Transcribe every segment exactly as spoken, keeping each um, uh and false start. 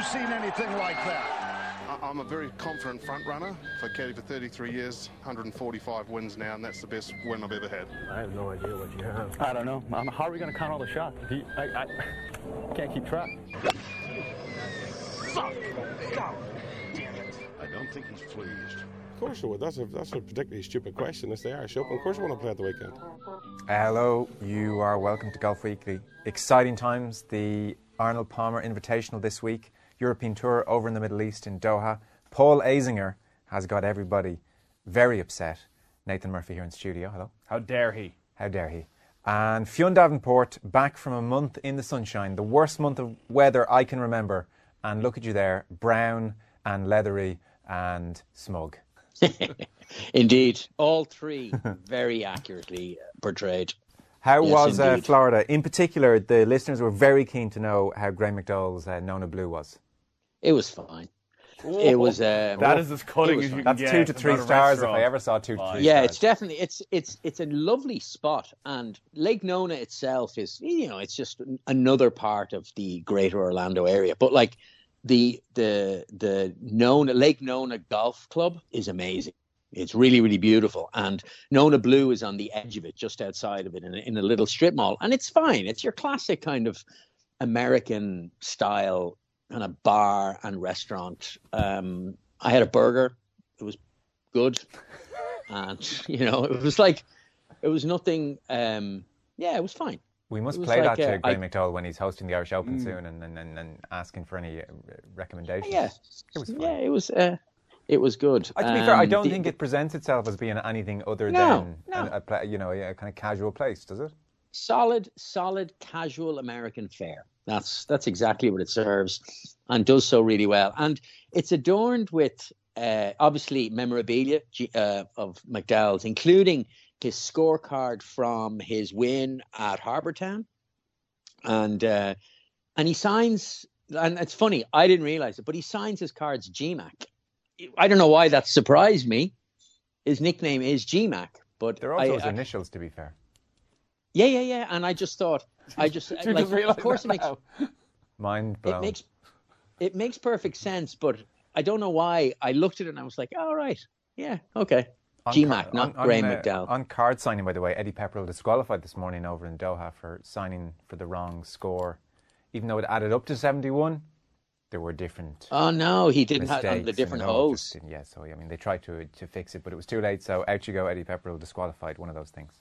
seen anything like that? I'm a very confident front runner. I've caddied for thirty-three years, one hundred forty-five wins now, and that's the best win I've ever had. I have no idea what you have. I don't know. Um, how are we going to count all the shots? You, I, I can't keep track. Fuck! God damn it. I don't think he's pleased. Of course I would. That's a, that's a particularly stupid question. It's the Irish Open. Of course I want to play at the weekend. Hello, you are welcome to Golf Weekly. Exciting times. The Arnold Palmer Invitational this week. European Tour over in the Middle East in Doha. Paul Azinger has got everybody very upset. Nathan Murphy here in studio. Hello. How dare he? How dare he? And Fionn Davenport back from a month in the sunshine, the worst month of weather I can remember. And look at you there, brown and leathery and smug. Indeed. All three very accurately portrayed. How yes, was uh, indeed. Florida? In particular, the listeners were very keen to know how Graham McDowell's uh, Nona Blue was. It was fine. It was. Um, that is as cutting as you can That's get. two to three About a stars if restaurant. I ever saw two to three yeah, stars. it's definitely it's it's it's a lovely spot, and Lake Nona itself is, you know, it's just another part of the Greater Orlando area. But like the the the Nona Lake Nona Golf Club is amazing. It's really, really beautiful. And Nona Blue is on the edge of it, just outside of it, in a, in a little strip mall. And it's fine. It's your classic kind of American style kind of bar and restaurant. Um, I had a burger. It was good. And, you know, it was like, it was nothing. Um, yeah, it was fine. We must It was play like, that uh, to Graham I- McDowell when he's hosting the Irish Open Mm. soon and, and, and, and asking for any uh, recommendations. Yeah. It was fine. Yeah, it was, uh, it was good. Uh, to be fair, I Um, don't the- think it presents itself as being anything other No, than no. A, a, pla- you know, a kind of casual place, does it? solid, solid, casual American fare. That's that's exactly what it serves, and does so really well. And it's adorned with uh, obviously memorabilia uh, of McDowell's, including his scorecard from his win at Harbour Town, and uh, and he signs. And it's funny, I didn't realize it, but he signs his cards G MAC. I don't know why that surprised me. His nickname is G MAC, but They're also I, his I- initials, to be fair. yeah, yeah, yeah. And I just thought, I just Did you like, just realise of course, that it makes now? Mind it blown. makes it makes perfect sense, but I don't know why. I looked at it and I was like, all right, yeah, okay. On G car- MAC, not on- Graham on, uh, McDowell. On card signing, by the way, Eddie Pepperell disqualified this morning over in Doha for signing for the wrong score. Even though it added up to seventy-one, there were different Oh no, he didn't have mistakes. on the different and no, it holes. just didn't- Yeah, so I mean, they tried to to fix it, but it was too late. So out you go, Eddie Pepperell disqualified. One of those things.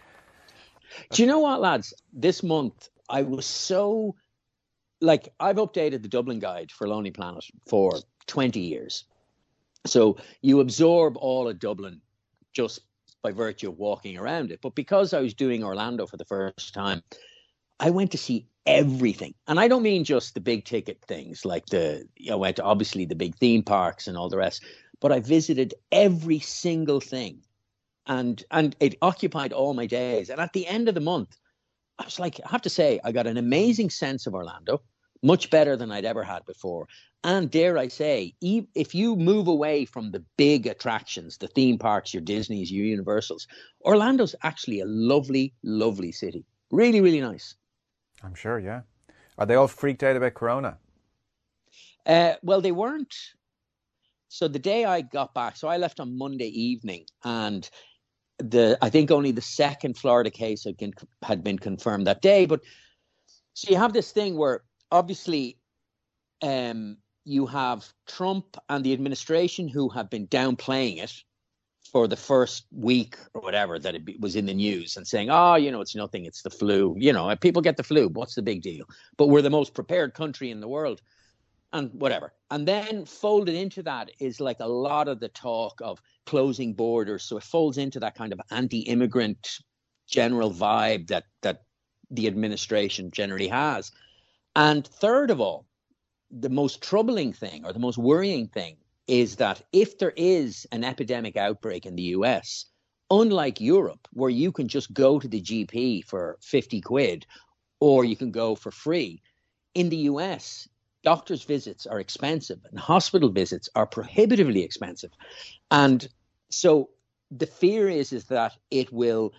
Do you know what, lads? This month I was so like I've updated the Dublin Guide for Lonely Planet for twenty years. So you absorb all of Dublin just by virtue of walking around it. But because I was doing Orlando for the first time, I went to see everything. And I don't mean just the big ticket things like the, I went to obviously the big theme parks and all the rest, but I visited every single thing. And and it occupied all my days. And at the end of the month, I was like, I have to say, I got an amazing sense of Orlando, much better than I'd ever had before. And dare I say, e- if you move away from the big attractions, the theme parks, your Disneys, your Universals, Orlando's actually a lovely, lovely city. Really, really nice. I'm sure, yeah. Are they all freaked out about Corona? Uh, well, they weren't. So the day I got back, so I left on Monday evening, and the I think only the second Florida case had been, had been confirmed that day. But so you have this thing where obviously um, you have Trump and the administration who have been downplaying it for the first week or whatever that it be, was in the news and saying, oh, you know, it's nothing, it's the flu. You know, people get the flu. What's the big deal? But we're the most prepared country in the world. And whatever. And then folded into that is like a lot of the talk of closing borders. So it folds into that kind of anti-immigrant general vibe that that the administration generally has. And third of all, the most troubling thing or the most worrying thing is that if there is an epidemic outbreak in the U S, unlike Europe, where you can just go to the G P for fifty quid or you can go for free, in the U S, doctors' visits are expensive and hospital visits are prohibitively expensive. And so the fear is, is that it will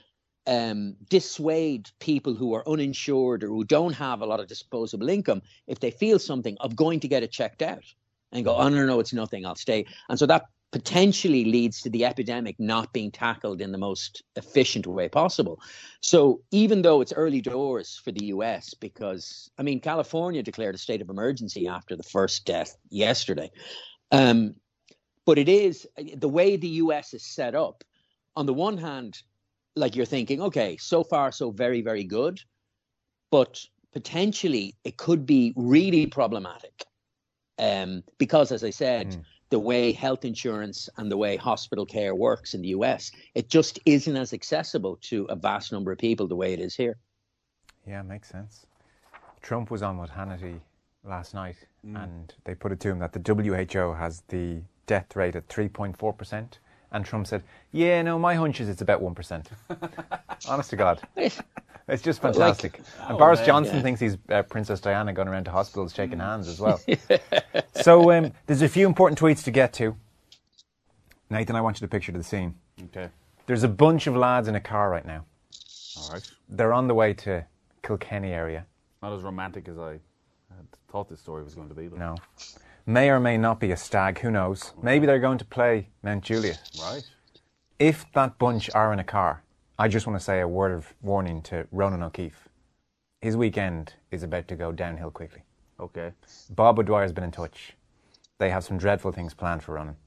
um, dissuade people who are uninsured or who don't have a lot of disposable income, if they feel something, of going to get it checked out and go, oh, no, no, it's nothing, I'll stay. And so that potentially leads to the epidemic not being tackled in the most efficient way possible. So even though it's early doors for the U S, because, I mean, California declared a state of emergency after the first death yesterday. Um, but it is, the way the U S is set up, on the one hand, like you're thinking, okay, so far so very, very good, but potentially it could be really problematic. Um, because, as I said, mm. the way health insurance and the way hospital care works in the U S, it just isn't as accessible to a vast number of people the way it is here. Yeah, makes sense. Trump was on with Hannity last night, mm. and they put it to him that the W H O has the death rate at three point four percent. And Trump said, yeah, no, my hunch is it's about one percent. Honest to God. It's just fantastic. Like, and oh, Boris man, Johnson yeah. thinks he's uh, Princess Diana going around to hospitals shaking hands as well. So um, there's a few important tweets to get to. Nathan, I want you to picture the scene. Okay. There's a bunch of lads in a car right now. All right. They're on the way to Kilkenny area. Not as romantic as I had thought this story was going to be. Though. No. May or may not be a stag, who knows? Maybe they're going to play Mount Juliet. Right. If that bunch are in a car, I just want to say a word of warning to Ronan O'Keefe. His weekend is about to go downhill quickly. Okay. Bob O'Dwyer's been in touch. They have some dreadful things planned for Ronan.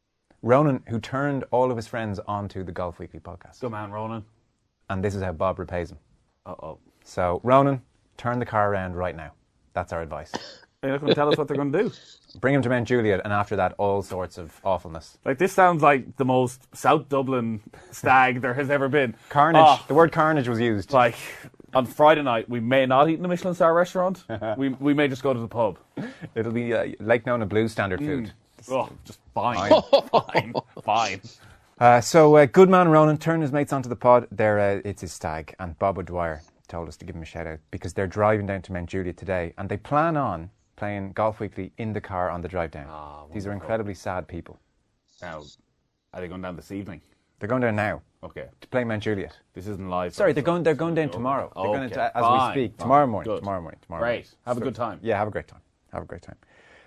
Ronan, who turned all of his friends onto the Golf Weekly podcast. Good man, Ronan. And this is how Bob repays him. Uh-oh. So, Ronan, turn the car around right now. That's our advice. You're not going to tell us what they're going to do. Bring him to Mount Juliet, and after that, all sorts of awfulness. Like, this sounds like the most South Dublin stag there has ever been. Carnage. Oh, the word carnage was used. Like, on Friday night, we may not eat in a Michelin star restaurant. we we may just go to the pub. It'll be uh, Lake Nona Blues standard food. Mm. Oh, just fine. Fine. fine. Fine. Uh, so, uh, good man Ronan turned his mates onto the pod. There, uh, it's his stag, and Bob O'Dwyer told us to give him a shout out because they're driving down to Mount Juliet today, and they plan on playing Golf Weekly in the car on the drive down. Oh, These are incredibly sad people. Now, are they going down this evening? They're going down now. Okay. To play Mount Juliet. This isn't live. Sorry, they're going. They're going down tomorrow. Oh, they're okay. going to, as Fine. we speak Fine. tomorrow morning. Good. Tomorrow morning. Tomorrow. Great. Morning. Have so, a good time. Yeah, have a great time. Have a great time.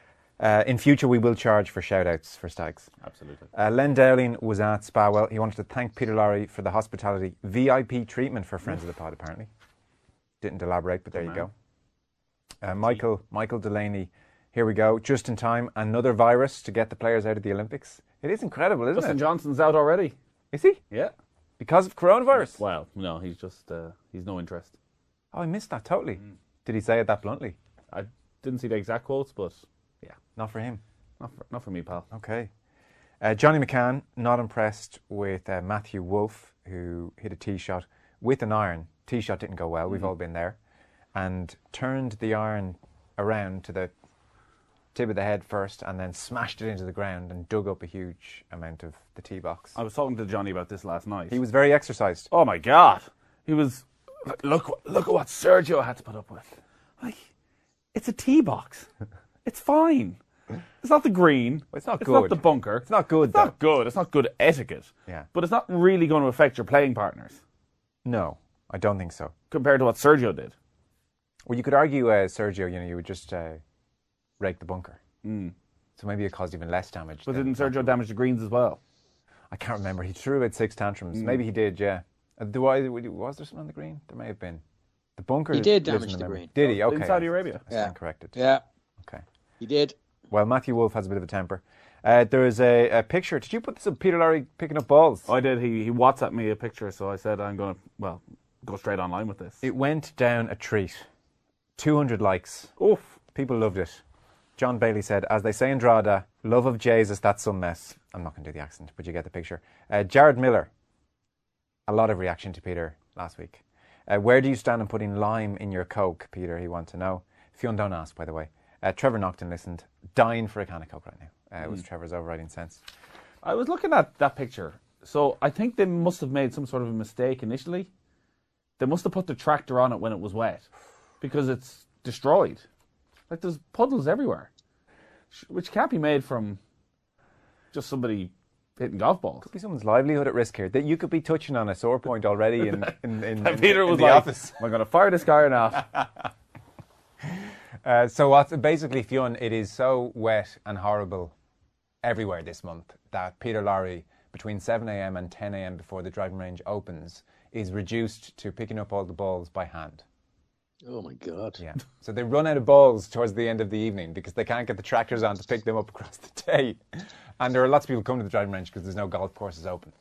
Uh, in future, we will charge for shout-outs for stags. Absolutely. Uh, Len Dowling was at Spawell. He wanted to thank Peter Lowry for the hospitality V I P treatment for Friends of the Pod, apparently. Didn't elaborate, but there you go. Uh, Michael Michael Delaney, here we go. Just in time, another virus to get the players out of the Olympics. It is incredible, isn't Dustin it? Johnson's out already. Is he? Yeah. Because of coronavirus? Well, no, he's just, uh, he's no interest. Oh, I missed that totally. Mm. Did he say it that bluntly? I didn't see the exact quotes, but yeah. Not for him. Not for, not for me, pal. Okay. Uh, Johnny McCann, not impressed with uh, Matthew Wolff, who hit a tee shot with an iron. Tee shot didn't go well, we've mm. all been there. And turned the iron around to the tip of the head first and then smashed it into the ground and dug up a huge amount of the tee box. I was talking to Johnny about this last night. He was very exercised. Oh my God. He was, look, look at what Sergio had to put up with. Like, it's a tee box. It's fine. It's not the green. Well, it's not it's good. It's not the bunker. It's not good, It's though. not good. It's not good etiquette. Yeah. But it's not really going to affect your playing partners. No, I don't think so. Compared to what Sergio did. Well, you could argue, uh, Sergio, you know, you would just uh, rake the bunker. Mm. So maybe it caused even less damage. But didn't Sergio damage the greens as well? I can't remember. He threw about six tantrums. Mm. Maybe he did, yeah. Uh, do I, was there something on the green? There may have been. The bunker. He did damage the, the green. Did he? Okay. In Saudi Arabia. I stand yeah. corrected. Yeah. Okay. He did. Well, Matthew Wolff has a bit of a temper. Uh, there is a, a picture. Did you put this up? Peter Lowry picking up balls? I did. He, he WhatsApped me a picture, so I said I'm going to, well, go straight online with this. It went down a treat. two hundred likes. Oof. People loved it. John Bailey said, as they say in Drogheda, love of Jesus, that's some mess. I'm not going to do the accent, but you get the picture. Uh, Jared Miller. A lot of reaction to Peter last week. Uh, where do you stand on putting lime in your Coke, Peter? He wants to know. Fionn, don't ask, by the way. Uh, Trevor Nocton listened. Dying for a can of Coke right now. Uh, it was mm. Trevor's overriding sense. I was looking at that picture. So I think they must have made some sort of a mistake initially. They must have put the tractor on it when it was wet. Because it's destroyed. Like there's puddles everywhere. Which can't be made from just somebody hitting golf balls. Could be someone's livelihood at risk here. That you could be touching on a sore point already in in, in, in, Peter in was the like, office. "Am I going to fire this guy or not?" Uh, so what's basically, Fionn, it is so wet and horrible everywhere this month that Peter Lorre, between seven a.m. and ten a.m. before the driving range opens, is reduced to picking up all the balls by hand. Oh my God. Yeah. So they run out of balls towards the end of the evening because they can't get the tractors on to pick them up across the day. And there are lots of people coming to the driving range because there's no golf courses open.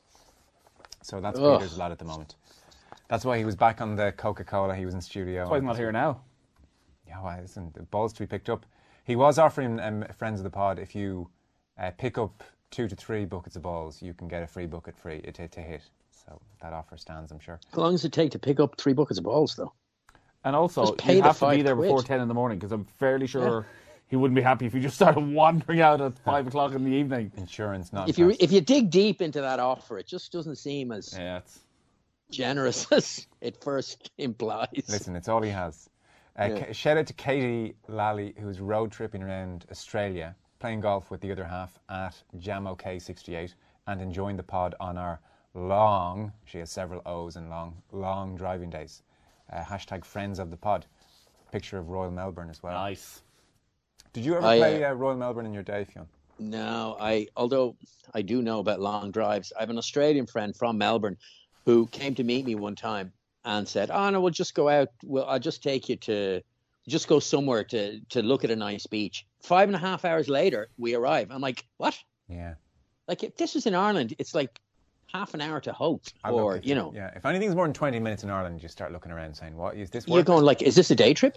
So that's Ugh. Peter's lot at the moment. That's why he was back on the Coca-Cola. He was in studio. That's why he's not here now. Yeah, well, listen, the balls to be picked up. He was offering um, friends of the pod, if you uh, pick up two to three buckets of balls, you can get a free bucket free to, to hit. So that offer stands, I'm sure. How long does it take to pick up three buckets of balls, though? And also, Just pay you the have to be five there quid. before ten in the morning because I'm fairly sure he wouldn't be happy if you just started wandering out at five o'clock in the evening. Insurance, not If you if you dig deep into that offer, it just doesn't seem as Yeah, it's... generous as it first implies. Listen, it's all he has. Uh, Yeah. K- shout out to Katie Lally, who's road tripping around Australia, playing golf with the other half at Jamo K sixty-eight and enjoying the pod on our long, she has several O's and long, long driving days. Uh, hashtag friends of the pod. Picture of Royal Melbourne as well. Nice. Did you ever I, play uh, uh, Royal Melbourne in your day, Fionn? No, I although I do know about long drives. I have an Australian friend from Melbourne who came to meet me one time and said, "Oh no, we'll just go out. Well, I'll just take you to just go somewhere to to look at a nice beach." Five and a half hours later, we arrive. I'm like, "What?" Yeah. Like if this was in Ireland, it's like half an hour to Hope, I look or at you it. know, Yeah, if anything's more than twenty minutes in Ireland, you start looking around saying, what, is this you're work? going like, "Is this a day trip?"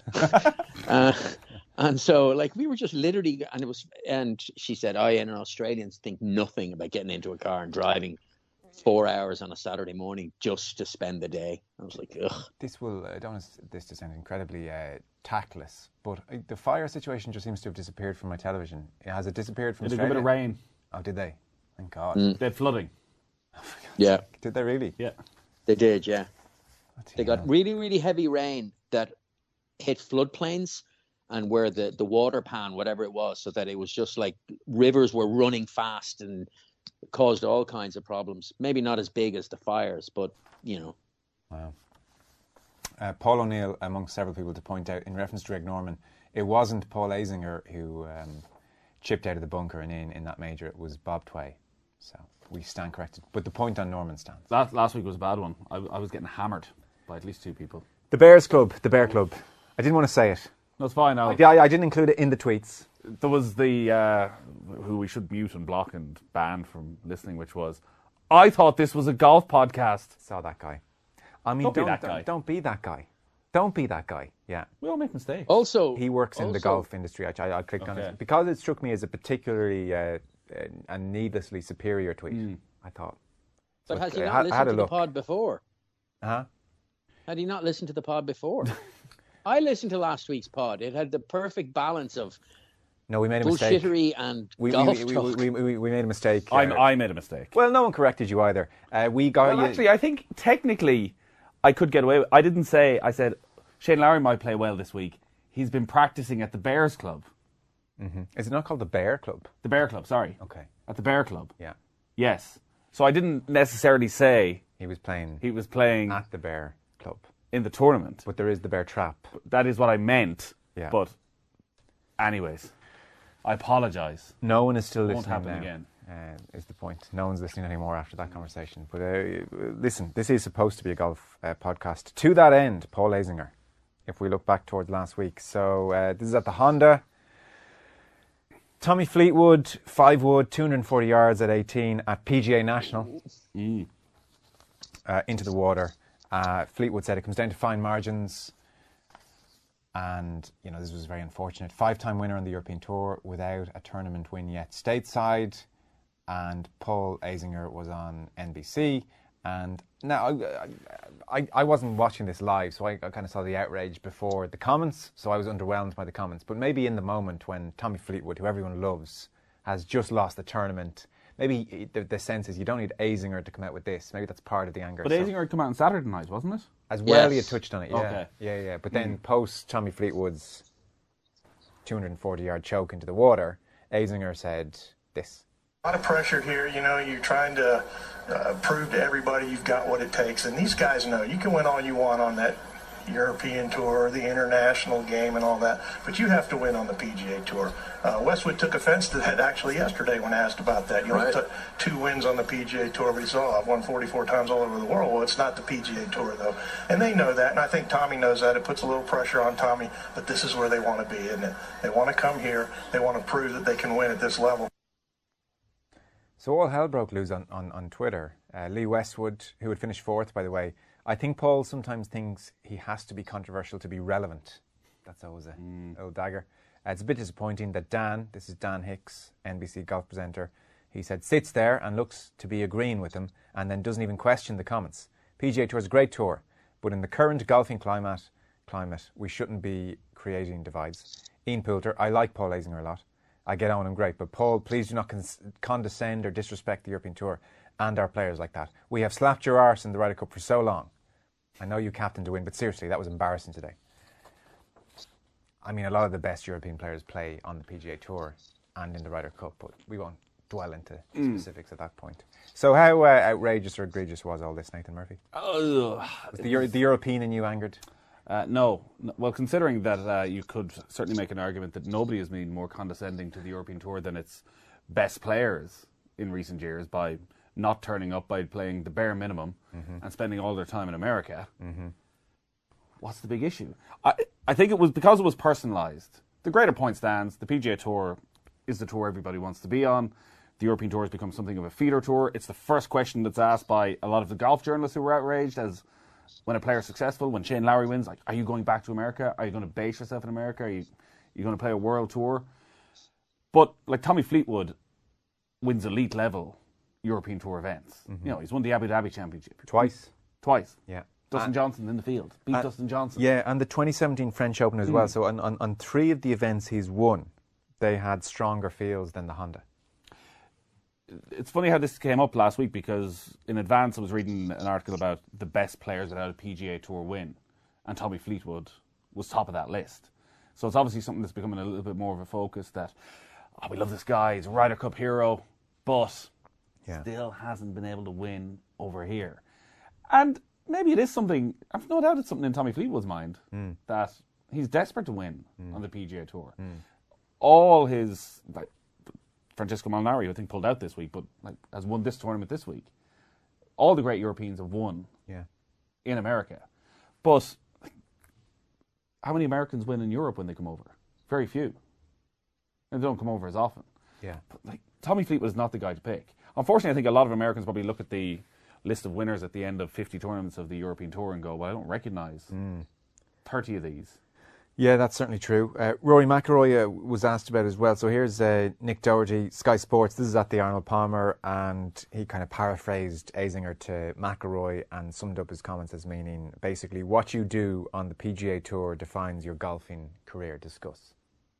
uh, and so, like, we were just literally, and it was, and she said, "I and Australians think nothing about getting into a car and driving four hours on a Saturday morning just to spend the day." I was like, ugh. This will, I don't want this to sound incredibly uh, tactless, but uh, the fire situation just seems to have disappeared from my television. Has it disappeared from Did a good Australia? bit of rain. Oh, did they? Thank God. Mm. They're flooding. Yeah, Did they really? Yeah. they did. Yeah, Oh, they got really, really heavy rain that hit floodplains and where the, the water pan, whatever it was, so that it was just like rivers were running fast and caused all kinds of problems. Maybe not as big as the fires, but, you know. Wow. Uh, Paul O'Neill, amongst several people, to point out, in reference to Greg Norman, it wasn't Paul Azinger who um, chipped out of the bunker and in in that major. It was Bob Tway. So we stand corrected. But the point on Norman stands. Last, last week was a bad one. I, I was getting hammered by at least two people. The Bears Club. The Bear Club. I didn't want to say it. No, it's fine. I'll, I, I didn't include it in the tweets. There was the, uh, who we should mute and block and ban from listening, which was, "I thought this was a golf podcast." Saw that guy. I mean, Don't be don't, that don't, guy. don't be that guy. Don't be that guy. Yeah. We all make mistakes. Also, He works in the also- golf industry. I, I, I clicked on Okay. it. Because it struck me as a particularly uh, and needlessly superior tweet, I thought. But So has he I not had- I listened had a to the look. pod before? Uh-huh. Had he not listened to the pod before? I listened to last week's pod. It had the perfect balance of No, we made a mistake. bullshittery and We, golf we, we, talk. we, we, we made a mistake. I, uh, I made a mistake. well, no one corrected you either. Uh, we got Well, you. actually, I think technically I could get away with I didn't say, I said, Shane Lowry might play well this week. He's been practicing at the Bears Club. Is it not called the Bear Club? The Bear Club, sorry. Okay. At the Bear Club. Yeah. Yes. So I didn't necessarily say He was playing he was playing at the Bear Club. in the tournament. But there is the Bear Trap. That is what I meant. Yeah. But anyways, I apologise. No one is still Won't listening happen now, again. Uh, is the point. No one's listening anymore after that conversation. But uh, listen, this is supposed to be a golf uh, podcast. To that end, Paul Azinger, if we look back towards last week. So uh, this is at the Honda. Tommy Fleetwood, five wood, two hundred forty yards at eighteen at P G A National. Mm. Uh, into the water. Uh, Fleetwood said it comes down to fine margins. And, you know, this was very unfortunate. Five-time winner on the European Tour without a tournament win yet stateside. And Paul Azinger was on N B C. And now, I, I, I wasn't watching this live, so I, I kind of saw the outrage before the comments. So I was underwhelmed by the comments. But maybe in the moment when Tommy Fleetwood, who everyone loves, has just lost the tournament, maybe the, the sense is you don't need Azinger to come out with this. Maybe that's part of the anger. But So- Azinger had come out on Saturday night, wasn't it? as well, he had Yes. touched on it. Yeah, Okay. yeah, yeah. But then post Tommy Fleetwood's two hundred forty yard choke into the water, Azinger said this. A lot of pressure here. You know, you're trying to uh, prove to everybody you've got what it takes. And these guys know you can win all you want on that European Tour, the international game and all that, but you have to win on the P G A Tour. Uh, Westwood took offense to that actually yesterday when asked about that. You know, Right. took two wins on the P G A Tour, but he said, oh, I've won forty-four times all over the world. Well, it's not the P G A Tour, though. And they know that, and I think Tommy knows that. It puts a little pressure on Tommy, but this is where they want to be, and they, they want to come here. They want to prove that they can win at this level. So all hell broke loose on, on, on Twitter. Uh, Lee Westwood, who had finished fourth, by the way. I think Paul sometimes thinks he has to be controversial to be relevant. That's always a mm. old dagger. Uh, it's a bit disappointing that Dan, this is Dan Hicks, N B C golf presenter, he said sits there and looks to be agreeing with him and then doesn't even question the comments. P G A Tour is a great tour, but in the current golfing climate, climate, we shouldn't be creating divides. Ian Poulter, I like Paul Azinger a lot. I get on him great, but Paul, please do not con- condescend or disrespect the European Tour and our players like that. We have slapped your arse in the Ryder Cup for so long. I know you captained to win, but seriously, that was embarrassing today. I mean, a lot of the best European players play on the P G A Tour and in the Ryder Cup, but we won't dwell into Mm. specifics at that point. So how uh, outrageous or egregious was all this, Nathan Murphy? Oh, was the, Euro- the European in you angered? Uh, no. no. Well, considering that uh, you could certainly make an argument that nobody has been more condescending to the European Tour than its best players in recent years by not turning up, by playing the bare minimum mm-hmm. and spending all their time in America. Mm-hmm. What's the big issue? I, I think it was because it was personalised. The greater point stands. The P G A Tour is the tour everybody wants to be on. The European Tour has become something of a feeder tour. It's the first question that's asked by a lot of the golf journalists who were outraged as when a player is successful, when Shane Lowry wins, like, are you going back to America? Are you going to base yourself in America? Are you, are you going to play a world tour? But like Tommy Fleetwood wins elite level European Tour events. Mm-hmm. You know, he's won the Abu Dhabi Championship. Twice. Twice. Yeah. Dustin and, Johnson in the field. Beat and, Dustin Johnson. Yeah, and the twenty seventeen French Open as mm. well. So on, on, on three of the events he's won, they had stronger fields than the Honda. It's funny how this came up last week because in advance I was reading an article about the best players that had a P G A Tour win, and Tommy Fleetwood was top of that list. So it's obviously something that's becoming a little bit more of a focus that, oh, we love this guy, he's a Ryder Cup hero, but yeah. still hasn't been able to win over here. And maybe it is something, I've no doubt it's something in Tommy Fleetwood's mind, mm. that he's desperate to win mm. on the P G A Tour. Mm. All his, like, Francesco Molinari, who I think pulled out this week, but like has won this tournament this week. All the great Europeans have won yeah. in America. But how many Americans win in Europe when they come over? Very few. And they don't come over as often. Yeah. But like Tommy Fleetwood is not the guy to pick. Unfortunately, I think a lot of Americans probably look at the list of winners at the end of fifty tournaments of the European Tour and go, well, I don't recognise mm. thirty of these. Yeah, that's certainly true. Uh, Rory McIlroy uh, was asked about it as well. So here's uh, Nick Doherty, Sky Sports. This is at the Arnold Palmer, and he kind of paraphrased Azinger to McIlroy and summed up his comments as meaning basically what you do on the P G A Tour defines your golfing career. Discuss.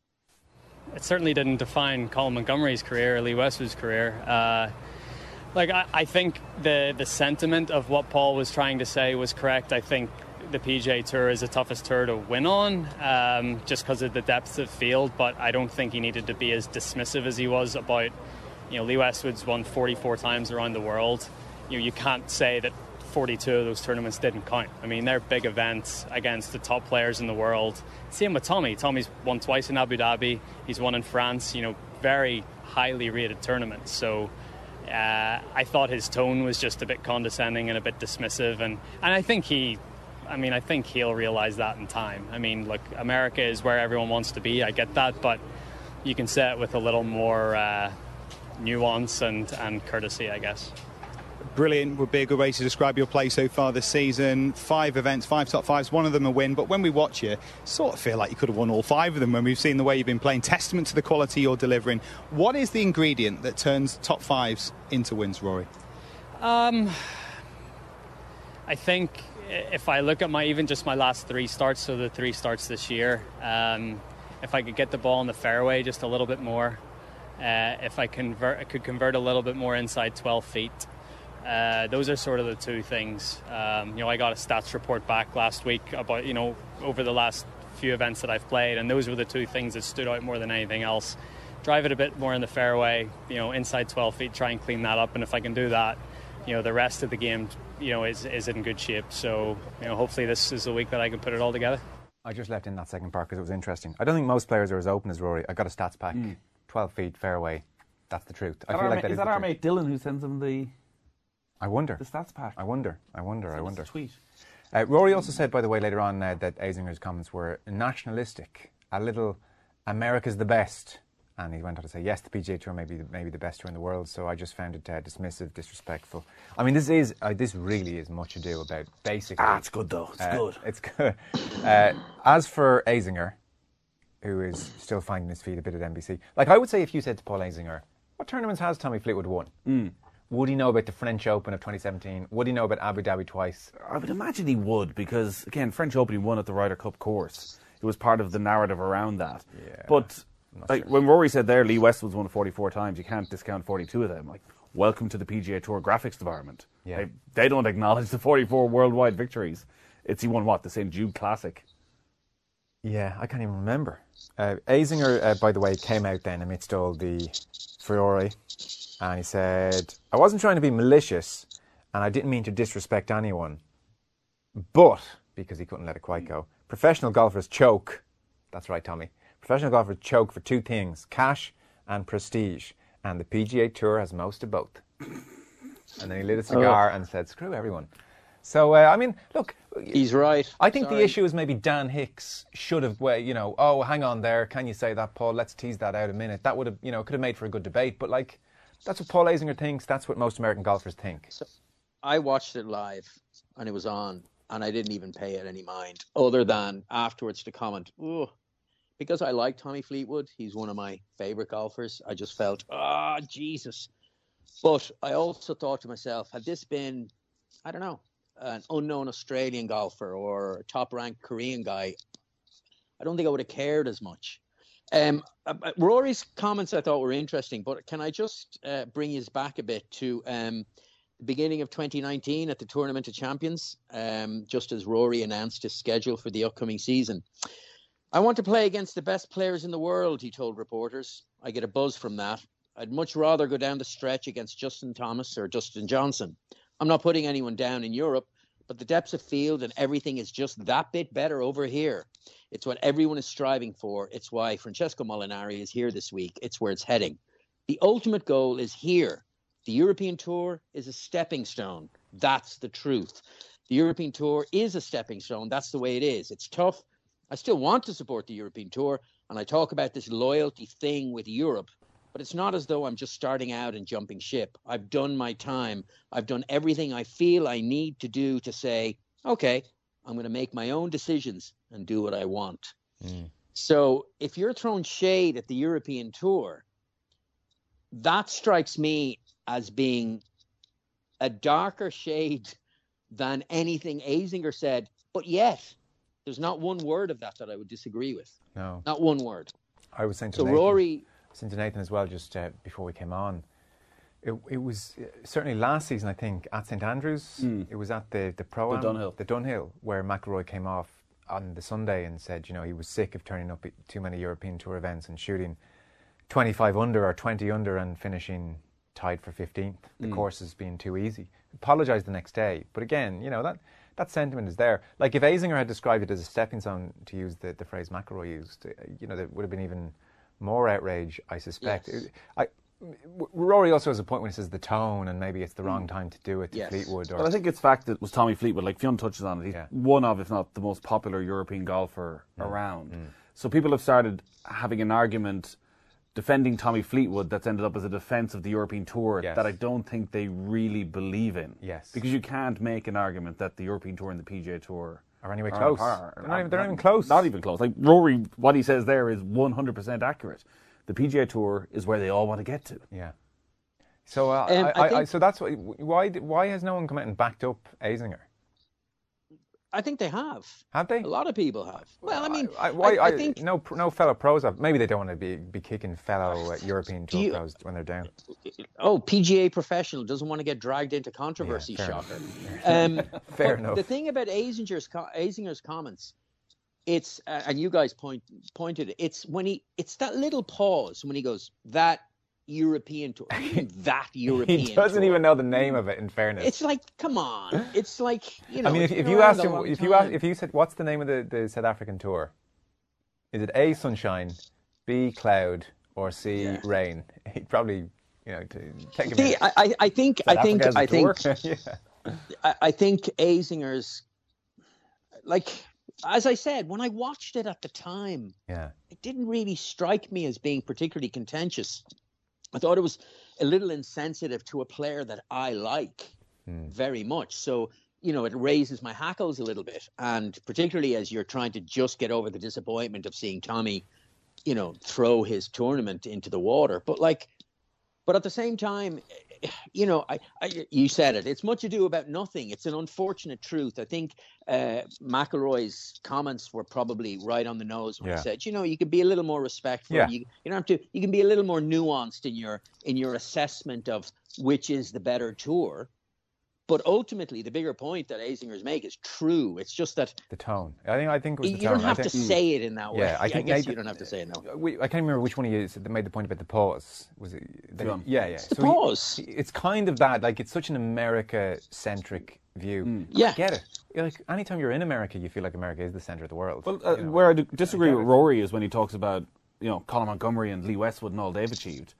It certainly didn't define Colin Montgomery's career or Lee Westwood's career. Uh, like I, I think the the sentiment of what Paul was trying to say was correct. I think the P G A Tour is the toughest tour to win on, um, just because of the depth of field, but I don't think he needed to be as dismissive as he was about, you know, Lee Westwood's won forty-four times around the world. You know, you can't say that forty-two of those tournaments didn't count. I mean, they're big events against the top players in the world. Same with Tommy. Tommy's won twice in Abu Dhabi. He's won in France, you know, very highly rated tournaments. So uh, I thought his tone was just a bit condescending and a bit dismissive, and, and I think he I mean, I think he'll realise that in time. I mean, look, America is where everyone wants to be. I get that, but you can say it with a little more uh, nuance and, and courtesy, I guess. Brilliant would be a good way to describe your play so far this season. Five events, five top fives, one of them a win. But when we watch you, sort of feel like you could have won all five of them when we've seen the way you've been playing. Testament to the quality you're delivering. What is the ingredient that turns top fives into wins, Rory? Um, I think if I look at my even just my last three starts, so the three starts this year, um, if I could get the ball in the fairway just a little bit more, uh, if I convert, I could convert a little bit more inside twelve feet. Uh, those are sort of the two things. Um, you know, I got a stats report back last week about, you know, over the last few events that I've played, and those were the two things that stood out more than anything else. drive it a bit more in the fairway, you know, inside twelve feet, try and clean that up. And if I can do that, you know, the rest of the game, you know, is is in good shape. So, you know, hopefully this is the week that I can put it all together. I just left in that second part because it was interesting. I don't think most players are as open as Rory. I got a stats pack, mm. twelve feet fairway. That's the truth. I feel like mate, that is is that the our truth. mate Dylan who sends him the? I wonder. The stats pack. I wonder. I wonder. Send I wonder. us a tweet. Uh, Rory also said, by the way, later on uh, that Azinger's comments were nationalistic, a little America's the best. And he went on to say, yes, the P G A Tour may be the, maybe the best tour in the world, so I just found it uh, dismissive, disrespectful. I mean, this is uh, this really is much ado about basically... Ah, it's good, though. It's uh, good. It's good. Uh, as for Azinger, who is still finding his feet a bit at N B C, like I would say if you said to Paul Azinger, what tournaments has Tommy Fleetwood won? Mm. Would he know about the French Open of twenty seventeen? Would he know about Abu Dhabi twice? I would imagine he would, because, again, French Open he won at the Ryder Cup course. It was part of the narrative around that. Yeah. But... Like, when Rory said there, Lee Westwood's won forty-four times, you can't discount forty-two of them. Like, welcome to the P G A Tour graphics department. Yeah. They, they don't acknowledge the forty-four worldwide victories. It's he won what, the Saint Jude Classic? Yeah, I can't even remember. Uh, Azinger, uh, by the way, came out then amidst all the furore, and he said, "I wasn't trying to be malicious, and I didn't mean to disrespect anyone, but," because he couldn't let it quite go, "professional golfers choke." That's right, Tommy. Professional golfers choke for two things, cash and prestige, and the P G A Tour has most of both. And then he lit a cigar oh. and said, screw everyone. So, uh, I mean, look. He's right. I think Sorry. the issue is maybe Dan Hicks should have, well, you know, oh, hang on there, can you say that, Paul? Let's tease that out a minute. That would have, you know, could have made for a good debate. But, like, that's what Paul Azinger thinks. That's what most American golfers think. So, I watched it live, and it was on, and I didn't even pay it any mind, other than afterwards to comment, oh, because I like Tommy Fleetwood, he's one of my favourite golfers. I just felt, ah, oh, Jesus. But I also thought to myself, had this been, I don't know, an unknown Australian golfer or a top-ranked Korean guy, I don't think I would have cared as much. Um, uh, Rory's comments I thought were interesting, but can I just uh, bring you back a bit to um, the beginning of twenty nineteen at the Tournament of Champions, um, just as Rory announced his schedule for the upcoming season. I want to play against the best players in the world, he told reporters. I get a buzz from that. I'd much rather go down the stretch against Justin Thomas or Dustin Johnson. I'm not putting anyone down in Europe, but the depths of field and everything is just that bit better over here. It's what everyone is striving for. It's why Francesco Molinari is here this week. It's where it's heading. The ultimate goal is here. The European Tour is a stepping stone. That's the truth. The European Tour is a stepping stone. That's the way it is. It's tough. I still want to support the European Tour, and I talk about this loyalty thing with Europe, but it's not as though I'm just starting out and jumping ship. I've done my time. I've done everything I feel I need to do to say, okay, I'm going to make my own decisions and do what I want. Mm. So if you're throwing shade at the European Tour, that strikes me as being a darker shade than anything Azinger said, but yet there's not one word of that that I would disagree with. No. Not one word. I was saying to so Nathan, Rory... saying to Nathan as well, just uh, before we came on, it, it was uh, certainly last season, I think, at St Andrews, mm. it was at the, the Pro-Am, the Dunhill. the Dunhill, where McIlroy came off on the Sunday and said, you know, he was sick of turning up at too many European Tour events and shooting twenty-five under or twenty under and finishing tied for fifteenth. The mm. courses being too easy. Apologised the next day. But again, you know, that... that sentiment is there. Like if Azinger had described it as a stepping stone, to use the, the phrase McIlroy used, you know, there would have been even more outrage, I suspect. Yes. I, Rory also has a point when he says the tone and maybe it's the wrong time to do it to yes. Fleetwood. Or well, I think it's fact that it was Tommy Fleetwood, like Fionn touches on it, he's yeah. one of, if not the most popular European golfer mm. around. Mm. So people have started having an argument defending Tommy Fleetwood that's ended up as a defence of the European Tour yes. that I don't think they really believe in. Yes. Because you can't make an argument that the European Tour and the P G A Tour are anyway are close. Are, they're not, even, they're not even close. Not even close. Like Rory, what he says there is one hundred percent accurate. The P G A Tour is where they all want to get to. Yeah. So uh, um, I, I, I I, so that's why. Why why has no one come out and backed up Azinger? I think they have. Have they? A lot of people have. Well, I mean, I, I, why, I, I think no no fellow pros have. Maybe they don't want to be be kicking fellow uh, European Tour you, pros when they're down. Oh, P G A professional doesn't want to get dragged into controversy. Yeah, fair shocker. enough. Um, fair but enough. The thing about Azinger's Azinger's comments, it's uh, and you guys point pointed it. It's when he it's that little pause when he goes that European tour, that European. He doesn't tour. even know the name of it. In fairness, it's like, come on, it's like you know. I mean, if, if you asked him, if you asked, if you said, "What's the name of the, the South African tour?" Is it A, sunshine, B, cloud, or C, yeah. rain? He'd probably, you know, to take a See, I, I think, South I think, I think, yeah. I, I think Azinger's, like, as I said, when I watched it at the time, yeah, it didn't really strike me as being particularly contentious. I thought it was a little insensitive to a player that I like mm. very much. So, you know, it raises my hackles a little bit. And particularly as you're trying to just get over the disappointment of seeing Tommy, you know, throw his tournament into the water. But like, but at the same time, you know, I, I you said it, it's much ado about nothing. It's an unfortunate truth. I think uh, McIlroy's comments were probably right on the nose when yeah. he said, you know, you can be a little more respectful. Yeah. You, you don't have to, you can be a little more nuanced in your, in your assessment of which is the better tour. But ultimately, the bigger point that Azinger's make is true. It's just that the tone. I think. I think it was the you tone. don't have think, to say it in that way. Yeah, I, think I guess maybe, you don't have to say it. No, we, I can't remember which one of you that made the point about the pause. Was it? That yeah, it, yeah, yeah. It's the so pause. He, it's kind of that. Like it's such an America-centric view. Mm. Yeah, I get it. You're like anytime you're in America, you feel like America is the center of the world. Well, uh, you know? where I disagree I with Rory is when he talks about you know Colin Montgomery and Lee Westwood and all they've achieved.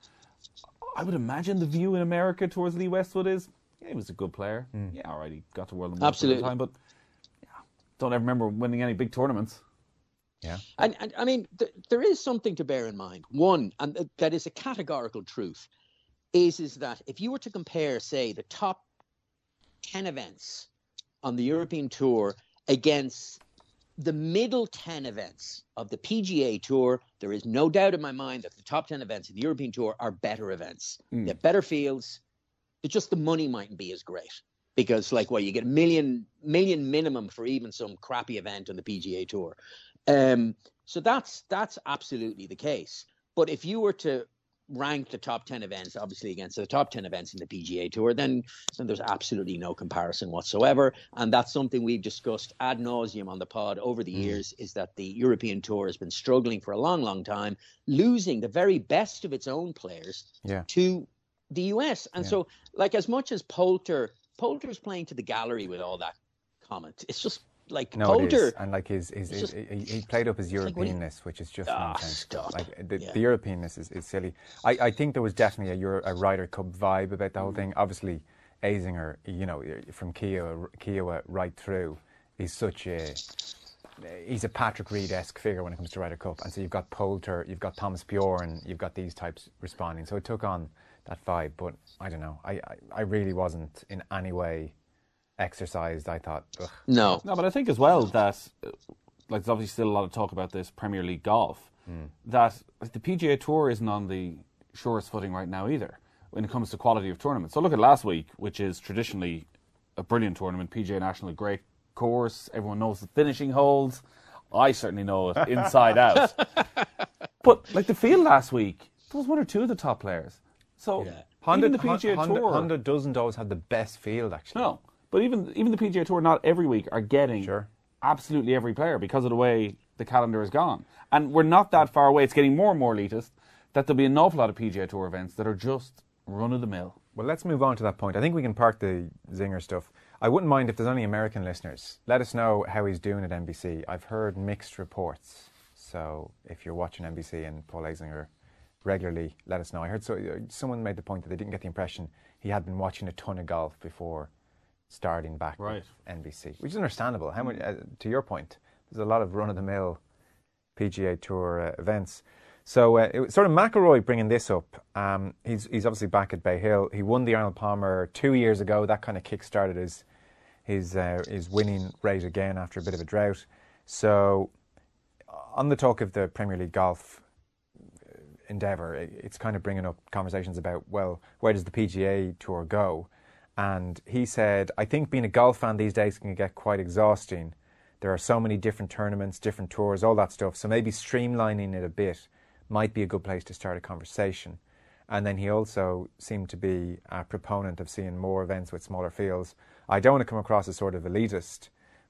I would imagine the view in America towards Lee Westwood is. Yeah, he was a good player. Mm. Yeah, all right, he got to world number Absolutely. one time, but yeah, don't ever remember winning any big tournaments. Yeah, and, and I mean, th- there is something to bear in mind. One, and th- that is a categorical truth, is is that if you were to compare, say, the top ten events on the European Tour against the middle ten events of the P G A Tour, there is no doubt in my mind that the top ten events in the European Tour are better events. Mm. They have better fields. It's just the money mightn't be as great because, like, well, you get a million, million minimum for even some crappy event on the P G A Tour. Um, so that's that's absolutely the case. But if you were to rank the top ten events, obviously against the top ten events in the P G A Tour, then, then there's absolutely no comparison whatsoever. And that's something we've discussed ad nauseum on the pod over the mm. years, is that the European Tour has been struggling for a long, long time, losing the very best of its own players yeah. to the U S. And yeah. so, like, as much as Poulter, Poulter's playing to the gallery with all that comment. It's just like no, Poulter. it is. And like his, his, his just, he, he played up his Europeanness, like which is just ah, nonsense. Stop. Like the, yeah. the Europeanness is, is silly. I, I think there was definitely a Euro, a Ryder Cup vibe about the whole mm. thing. Obviously, Azinger, you know, from Kiowa, Kiowa right through, is such a. He's a Patrick Reed-esque figure when it comes to Ryder Cup. And so you've got Poulter, you've got Thomas Bjorn, you've got these types responding. So it took on that vibe, but I don't know. I, I, I really wasn't in any way exercised. I thought, ugh. No. No, but I think as well that, like, there's obviously still a lot of talk about this Premier League golf, mm. that like, the P G A Tour isn't on the surest footing right now either when it comes to quality of tournaments. So look at last week, which is traditionally a brilliant tournament, P G A National, a great course. Everyone knows the finishing holes. I certainly know it inside out. But, like, the field last week, there was one or two of the top players. So yeah. Honda, even the P G A Honda, Tour, Honda doesn't always have the best field, actually. No, but even even the P G A Tour, not every week are getting sure. absolutely every player because of the way the calendar is gone. And we're not that far away. It's getting more and more elitist. That there'll be an awful lot of P G A Tour events that are just run of the mill. Well, let's move on to that point. I think we can park the Zinger stuff. I wouldn't mind if there's any American listeners. Let us know how he's doing at N B C. I've heard mixed reports. So if you're watching N B C and Paul Azinger regularly, let us know. I heard so, someone made the point that they didn't get the impression he had been watching a ton of golf before starting back right. with N B C, which is understandable. How much, uh, to your point, there's a lot of run-of-the-mill P G A Tour uh, events. So uh, it was sort of McIlroy bringing this up. Um, he's he's obviously back at Bay Hill. He won the Arnold Palmer two years ago. That kind of kick-started his his uh, his winning rate again after a bit of a drought. So on the talk of the Premier League golf endeavour, it's kind of bringing up conversations about, well, where does the P G A Tour go? And he said, I think being a golf fan these days can get quite exhausting. There are so many different tournaments, different tours, all that stuff. So maybe streamlining it a bit might be a good place to start a conversation. And then he also seemed to be a proponent of seeing more events with smaller fields. I don't want to come across as sort of elitist,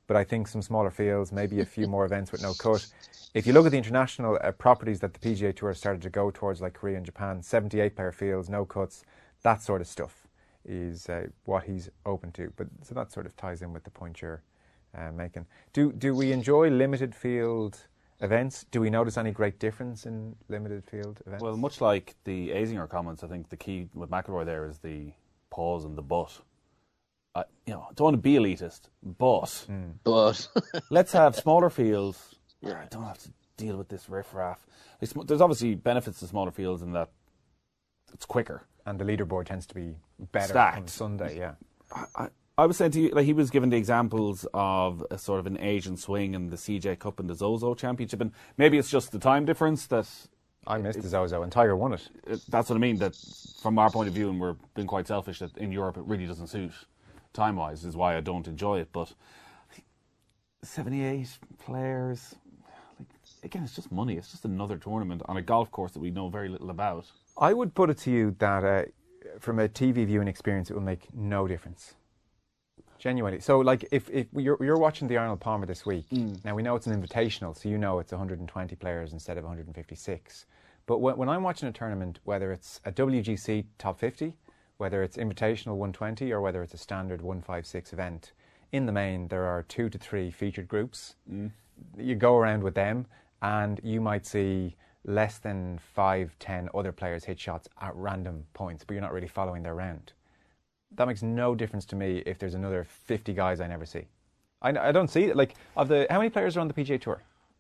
but I think some smaller fields, maybe a few more events with no cut. If you look at the international uh, properties that the P G A Tour has started to go towards, like Korea and Japan, seventy-eight player fields, no cuts, that sort of stuff is uh, what he's open to. But so that sort of ties in with the point you're uh, making. Do do we enjoy limited field events? Do we notice any great difference in limited field events? Well, much like the Azinger comments, I think the key with McIlroy there is the pause and the but. I, you know, don't want to be elitist, but mm. but let's have smaller fields. Yeah, I don't have to deal with this riffraff. There's obviously benefits to smaller fields in that it's quicker. And the leaderboard tends to be better Stacked. on Sunday, yeah. I, I, I was saying to you, like, he was given the examples of a sort of an Asian swing in the C J Cup and the Zozo Championship, and maybe it's just the time difference that... I missed it, the Zozo, and Tiger won it. it. That's what I mean, that from our point of view, and we're being quite selfish, that in Europe it really doesn't suit time-wise, is why I don't enjoy it, but seventy-eight players... Like, again, it's just money. It's just another tournament on a golf course that we know very little about. I would put it to you that uh, from a T V viewing experience, it will make no difference. Genuinely. So, like, if, if you're, you're watching the Arnold Palmer this week, mm. now we know it's an invitational, so you know it's one hundred twenty players instead of one hundred fifty-six. But when, when I'm watching a tournament, whether it's a W G C top fifty, whether it's invitational one twenty, or whether it's a standard one fifty-six event, in the main, there are two to three featured groups. Mm. You go around with them, and you might see less than five, ten other players hit shots at random points, but you're not really following their round. That makes no difference to me if there's another fifty guys I never see. I, I don't see it. Like, of the how many players are on the P G A Tour?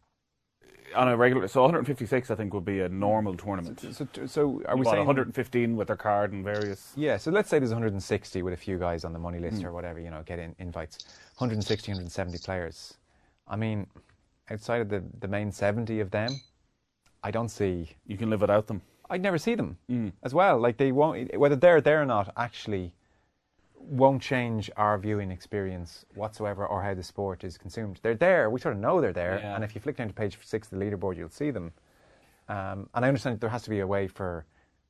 On a regular, so one hundred fifty-six, I think, would be a normal tournament. So, so, so are we saying saying one hundred fifteen with their card and various? Yeah. So let's say there's one hundred sixty with a few guys on the money list mm. or whatever. You know, get in invites. one hundred sixty, one hundred seventy players. I mean, outside of the the main seventy of them, I don't see. You can live without them. I'd never see them mm. as well. Like, they won't, whether they're there or not, actually won't change our viewing experience whatsoever or how the sport is consumed. They're there. We sort of know they're there. Yeah. And if you flick down to page six of the leaderboard, you'll see them. Um, and I understand there has to be a way for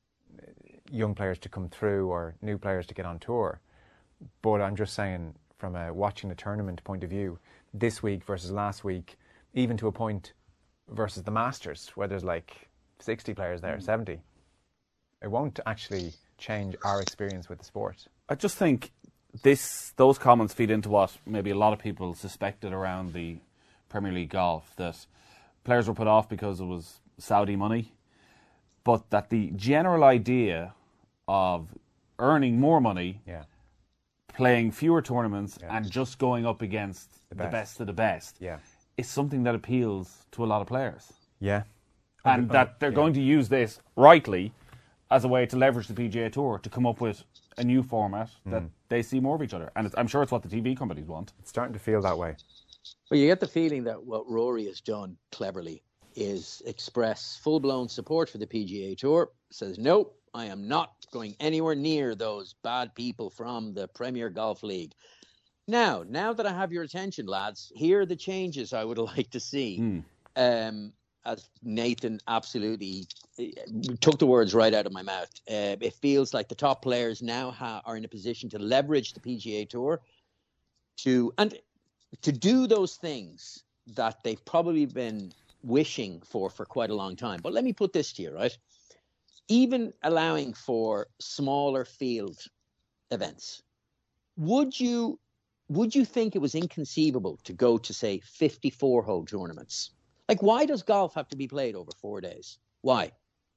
young players to come through or new players to get on tour. But I'm just saying, from a watching the tournament point of view, this week versus last week, even to a point versus the Masters, where there's like sixty players there, mm. seventy, it won't actually change our experience with the sport. I just think this those comments feed into what maybe a lot of people suspected around the Premier League golf, that players were put off because it was Saudi money, but that the general idea of earning more money, yeah. playing fewer tournaments, yeah. and just going up against the best, the best of the best yeah. is something that appeals to a lot of players. Yeah. And that they're yeah. going to use this rightly as a way to leverage the P G A Tour to come up with a new format that mm. they see more of each other. And it's, I'm sure it's what the T V companies want. It's starting to feel that way. Well, you get the feeling that what Rory has done cleverly is express full-blown support for the P G A Tour. Says, no, I am not going anywhere near those bad people from the Premier Golf League. Now, now that I have your attention, lads, here are the changes I would like to see. Mm. Um, as Nathan absolutely took the words right out of my mouth. Uh, it feels like the top players now ha- are in a position to leverage the P G A Tour to and to do those things that they've probably been wishing for for quite a long time. But let me put this to you, right? Even allowing for smaller field events, would you would you think it was inconceivable to go to, say, fifty-four hole tournaments? Like, why does golf have to be played over four days? Why?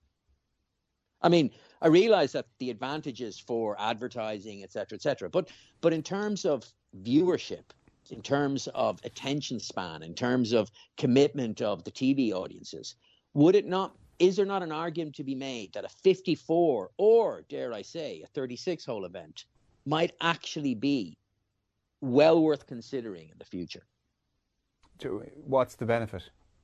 I mean, I realize that the advantages for advertising, et cetera, et cetera, but, but in terms of viewership, in terms of attention span, in terms of commitment of the T V audiences, would it not, is there not an argument to be made that a fifty-four or, dare I say, a thirty-six hole event might actually be well worth considering in the future? What's the benefit?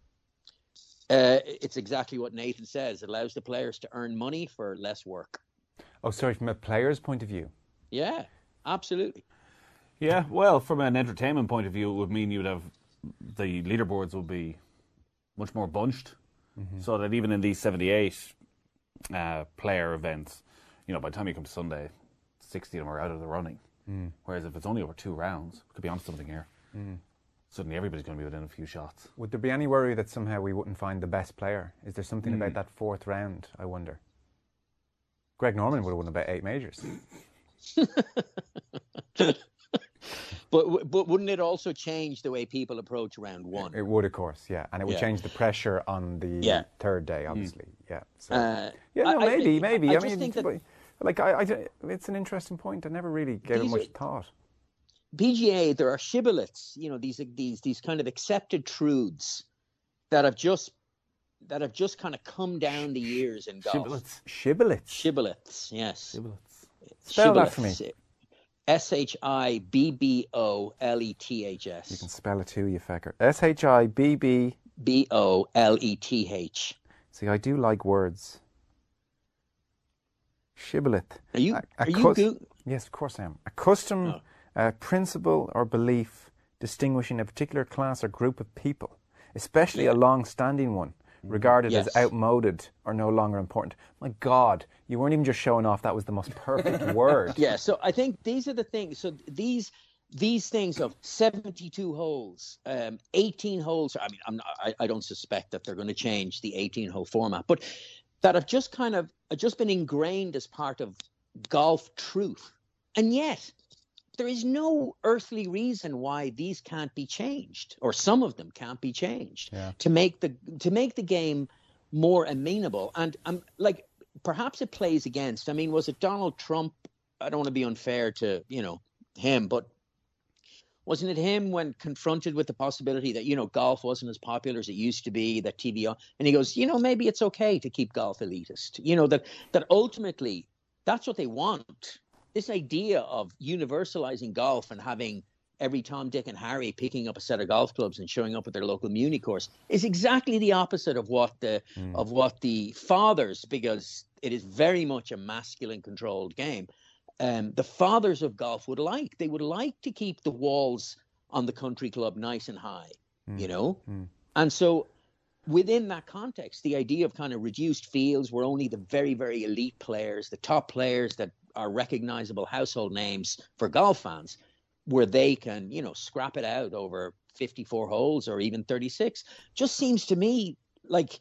Uh, it's exactly what Nathan says. It allows the players to earn money for less work. Oh, sorry, from a player's point of view? Yeah, absolutely. Yeah, well, from an entertainment point of view, it would mean you'd have the leaderboards would be much more bunched, mm-hmm. so that even in these seventy-eight uh, player events, you know, by the time you come to Sunday, sixty of them are out of the running. Mm. Whereas if it's only over two rounds, we could be on something here. Mm. suddenly everybody's going to be within a few shots. Would there be any worry that somehow we wouldn't find the best player? Is there something mm. about that fourth round, I wonder? Greg Norman would have won about eight majors. But but wouldn't it also change the way people approach round one? It would, of course, yeah, and it would yeah. change the pressure on the yeah. third day, obviously. Mm. Yeah, so uh, yeah, no, I, maybe, I, maybe. I, I, I mean, think that like I, I, it's an interesting point. I never really gave it much thought. P G A, there are shibboleths, you know, these these these kind of accepted truths that have just that have just kind of come down the years in golf. Shibboleths, shibboleths, shibboleths, yes. Shibboleths. Spell that for me. S H I B B O L E T H S. You can spell it too, you fecker. S H I B B B O L E T H. See, I do like words. Shibboleth. Are you? A, a are you? cus- go- yes, of course I am. A custom, oh. uh, principle, or belief distinguishing a particular class or group of people, especially yeah. a long-standing one, regarded yes. as outmoded or no longer important. My God, you weren't even just showing off. That was the most perfect word. Yeah, so I think these are the things. So these these things of seventy-two holes, um, eighteen holes. I mean, I'm not, I, I don't suspect that they're going to change the eighteen-hole format, but that have just kind of just been ingrained as part of golf truth. And yet, there is no earthly reason why these can't be changed, or some of them can't be changed, yeah. to make the to make the game more amenable. And um, like perhaps it plays against. I mean, was it Donald Trump? I don't want to be unfair to you know him, but wasn't it him when confronted with the possibility that you know golf wasn't as popular as it used to be, that T V, and he goes, you know, maybe it's okay to keep golf elitist. You know that that ultimately that's what they want. This idea of universalizing golf and having every Tom, Dick, and Harry picking up a set of golf clubs and showing up at their local Muni course is exactly the opposite of what the mm. of what the fathers, because it is very much a masculine-controlled game. Um, the fathers of golf would like. They would like to keep the walls on the country club nice and high, mm. you know. Mm. And so, within that context, the idea of kind of reduced fields where only the very, very elite players, the top players that are recognizable household names for golf fans, where they can, you know, scrap it out over fifty-four holes or even thirty-six, just seems to me like,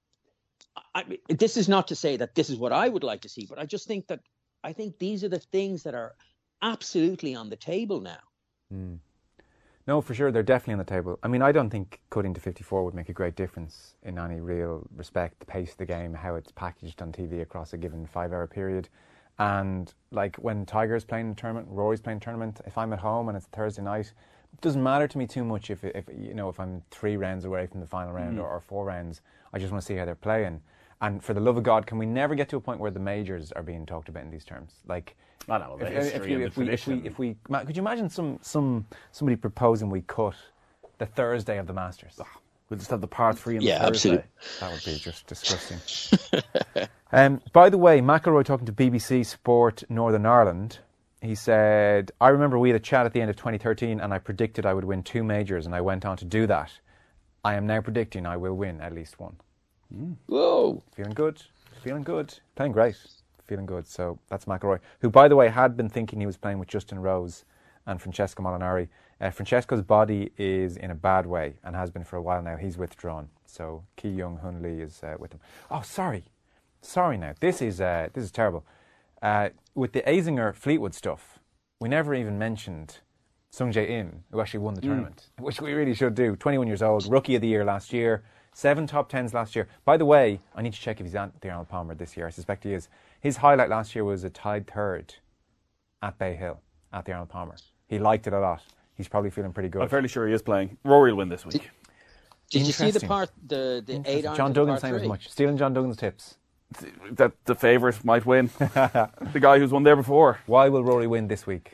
I, this is not to say that this is what I would like to see, but I just think that, I think these are the things that are absolutely on the table now. Mm. No, for sure, they're definitely on the table. I mean, I don't think cutting to fifty-four would make a great difference in any real respect. The pace of the game, how it's packaged on T V across a given five-hour period. And like when Tiger's playing a tournament, Rory's playing a tournament, if I'm at home and it's Thursday night, it doesn't matter to me too much if, if you know, if I'm three rounds away from the final round mm. or, or four rounds. I just want to see how they're playing. And for the love of God, can we never get to a point where the majors are being talked about in these terms? Like, I know, if, if, you, if, we, if we, if we, could you imagine some, some somebody proposing we cut the Thursday of the Masters? Oh, we'll just have the par three and yeah, the Thursday. Absolutely. That would be just disgusting. um, by the way, McIlroy talking to B B C Sport Northern Ireland, he said, I remember we had a chat at the end of twenty thirteen and I predicted I would win two majors and I went on to do that. I am now predicting I will win at least one. Mm. Whoa. Feeling good. Feeling good. Playing great. Feeling good. So that's McIlroy, who, by the way, had been thinking he was playing with Justin Rose and Francesco Molinari. Uh, Francesco's body is in a bad way and has been for a while now. He's withdrawn. So Ki Young Hun Lee is uh, with him. Oh, sorry. Sorry now. This is uh, this is terrible. Uh, with the Azinger Fleetwood stuff, we never even mentioned Sung Jae Im, who actually won the tournament, mm. which we really should do. twenty-one years old, Rookie of the Year last year. Seven top tens last year. By the way, I need to check if he's at the Arnold Palmer this year. I suspect he is. His highlight last year was a tied third at Bay Hill at the Arnold Palmer. He liked it a lot. He's probably feeling pretty good. I'm fairly sure he is playing. Rory will win this week. Did, did you see the part, the, the eight iron? John Duggan saying as much. Stealing John Duggan's tips. That the favourite might win. The guy who's won there before. Why will Rory win this week?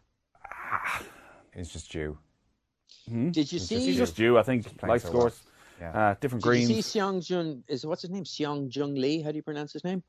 It's just due. Hmm? Did you it's see? Just, he's just due, I think. Light so scores. Well. Yeah. Uh, different Did greens. You see Seong Jun, is what's his name? Seong Jung Lee. How do you pronounce his name?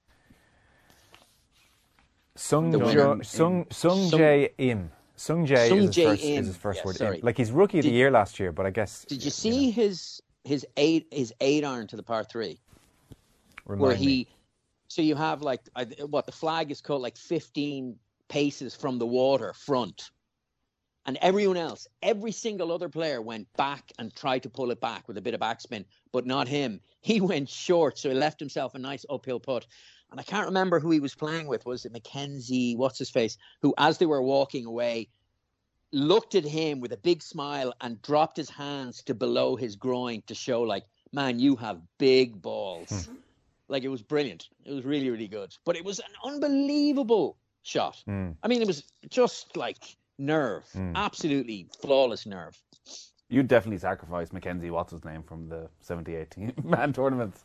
Sung jo, Sung Sung Jae Im. Sung Jae Sung is, his Jae first, Im. is his first yeah, word. Sorry. Like he's rookie of did, the year last year, but I guess. Did you see you know. his his eight his eight iron to the par three? Remind where he, me. So you have like what the flag is called like fifteen paces from the water front. And everyone else, every single other player went back and tried to pull it back with a bit of backspin, but not him. He went short, so he left himself a nice uphill putt. And I can't remember who he was playing with. Was it Mackenzie, what's his face, who, as they were walking away, looked at him with a big smile and dropped his hands to below his groin to show, like, man, you have big balls. Like, it was brilliant. It was really, really good. But it was an unbelievable shot. Mm. I mean, it was just like nerve. Mm. Absolutely flawless nerve. You'd definitely sacrifice Mackenzie, what's his name, from the seventy-eight man tournaments.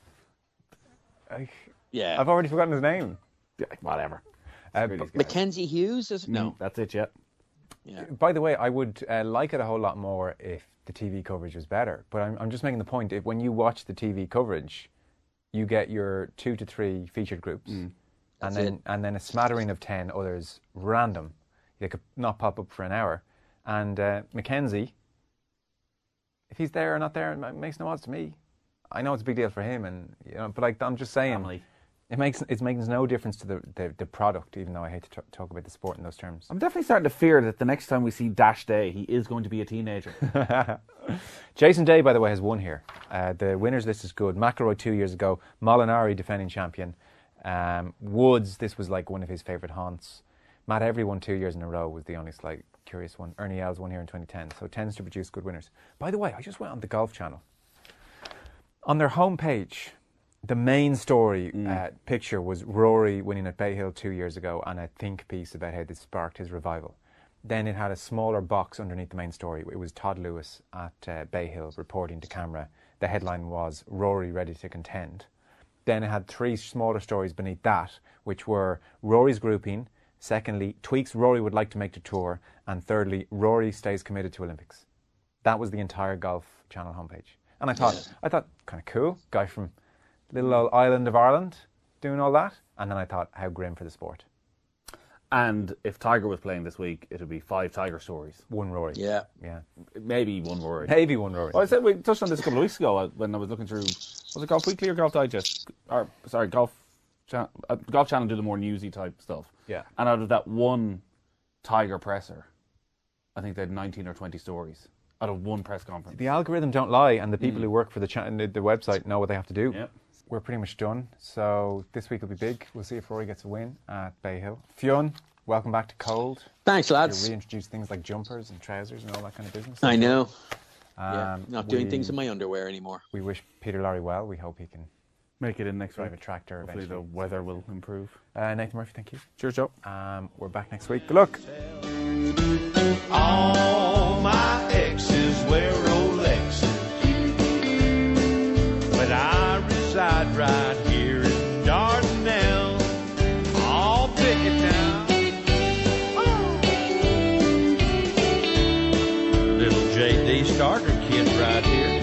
I, yeah. I've already forgotten his name. Yeah, whatever. Uh, Mackenzie Hughes? Is it? No. Mm, that's it, yeah. Yeah. By the way, I would uh, like it a whole lot more if the T V coverage was better. But I'm, I'm just making the point, if when you watch the T V coverage, you get your two to three featured groups. Mm. And That's then it. and then a smattering of ten others random. They could not pop up for an hour. And uh, Mackenzie, if he's there or not there, it makes no odds to me. I know it's a big deal for him, and you know, but like I'm just saying, Family. it makes it makes no difference to the, the, the product. Even though I hate to t- talk about the sport in those terms. I'm definitely starting to fear that the next time we see Dash Day, he is going to be a teenager. Jason Day, by the way, has won here. Uh, the winners list is good. McIlroy two years ago, Molinari defending champion, um, Woods. This was like one of his favourite haunts. Matt Every won two years in a row was the only slight curious one. Ernie Els won here in twenty ten, so it tends to produce good winners. By the way, I just went on the Golf Channel. On their homepage, the main story Mm. uh, picture was Rory winning at Bay Hill two years ago, and a think piece about how this sparked his revival. Then it had a smaller box underneath the main story. It was Todd Lewis at uh, Bay Hill reporting to camera. The headline was Rory ready to contend. Then it had three smaller stories beneath that, which were Rory's grouping, secondly, tweaks Rory would like to make to tour, and thirdly, Rory stays committed to Olympics. That was the entire Golf Channel homepage. And I thought, yeah. I thought, kind of cool, guy from little old island of Ireland doing all that. And then I thought, how grim for the sport. And if Tiger was playing this week, it would be five Tiger stories. One Rory. Yeah. Yeah. Maybe one Rory. Maybe one Rory. Well, I said we touched on this a couple of weeks ago when I was looking through, was it Golf Weekly or Golf Digest? Or, sorry, Golf, Cha- uh, Golf Channel do the more newsy type stuff. Yeah. And out of that one Tiger presser, I think they had nineteen or twenty stories out of one press conference. The algorithm don't lie, and the people Mm. who work for the, cha- the, the website know what they have to do. Yep. We're pretty much done. So this week will be big. We'll see if Rory gets a win at Bay Hill. Fionn, welcome back to Cold. Tings, lads. You reintroduce things like jumpers and trousers and all that kind of business. I know. Um, yeah, not doing we, things in my underwear anymore. We wish Peter Lorre well. We hope he can make it in next drive week. a tractor Hopefully eventually. the weather will improve. Uh, Nathan Murphy, thank you. Cheers, Joe. Um, we're back next week. Good luck. All my exes wear Rolexes, but I reside right here in Dardanelle. I'll pick it now. Little J D starter kit right here.